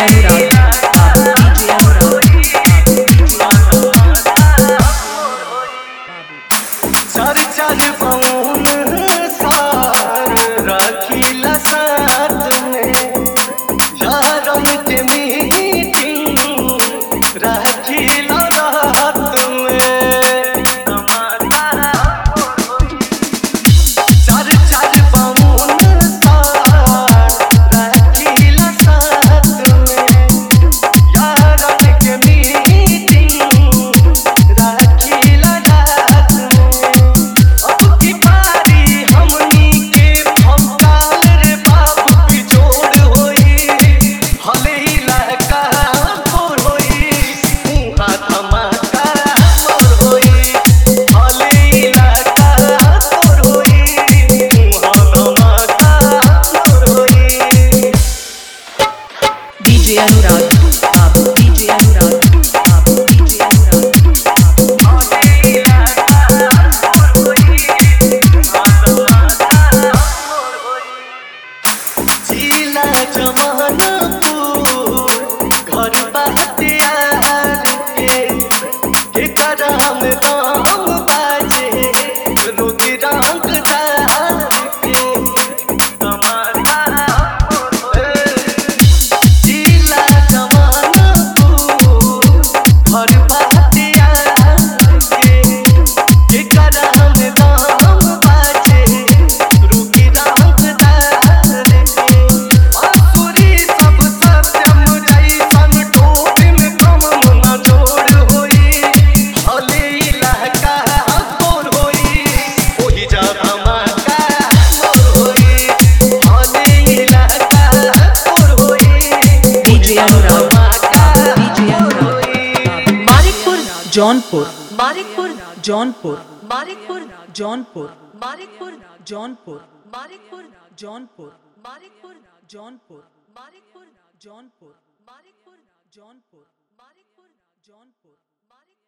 चार चार पौन सार रखिला साथ में यारन के मीटिंग रखिला रात में चार चार पौन सार रखिला साथ में यारन के मीटिंग रखिला रात में। अब की बारी हमनी के भौकाल रे बाप बिछोड़ होई हले इलाका मोर होई उहा धमाका मोर होई हले इलाका मोर होई उहा धमाका मोर होई। DJ Anurag Babu, DJ Anurag Babu, DJ Anurag Babu. हले इलाका मोर होई उहा धमाका मोर होई। जिला जमानपुर घर बहतियार के करम दाम बाजे रोगी रंगदार के तमाशा जिला जमानपुर घर बहतियार के करम दाम बाजे रोगी रंगदार के आसुरी सब सत्यम जैसन टोपी में कम न जोड़ होई हले इलाका मोर होई ओही जा धमाका मोर होई हले इलाका मोर होई DJ Anurag धमाका DJ मोर Anurag होई। Marikpur, Jaunpur, Marikpur, Jaunpur, Marikpur, Jaunpur, Marikpur, Jaunpur, Marikpur, Jaunpur, Marikpur, Jaunpur, Marikpur, Jaunpur, Marikpur, Jaunpur, Marikpur, Jaunpur. Marikpur.